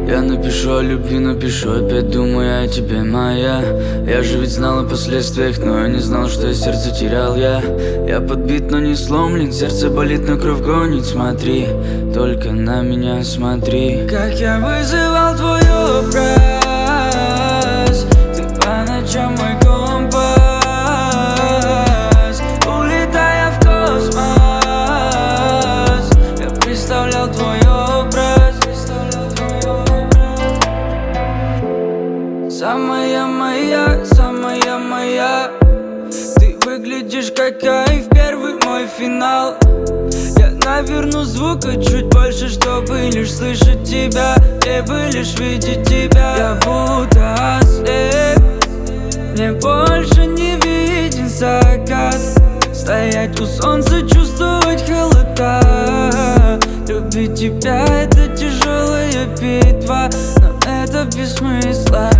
Я напишу о любви, напишу, опять думаю о тебе, моя. Я же ведь знал о последствиях, но я не знал, что я сердце терял. Я подбит, но не сломлен, сердце болит, но кровь гонит. Смотри, только на меня смотри. Как я вызывал твой образ, ты по ночам мой компас. Улетая в космос, я представлял твой образ. Самая моя, самая моя. Ты выглядишь как кайф, первый мой финал. Я наверну звука чуть больше, чтобы лишь слышать тебя, либо лишь видеть тебя. Я будто ослеп, мне больше не виден закат. Стоять у солнца, чувствовать холода. Любить тебя — это тяжелая битва, но это без смысла.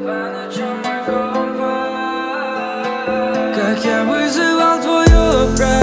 Как я вызывал твой образ.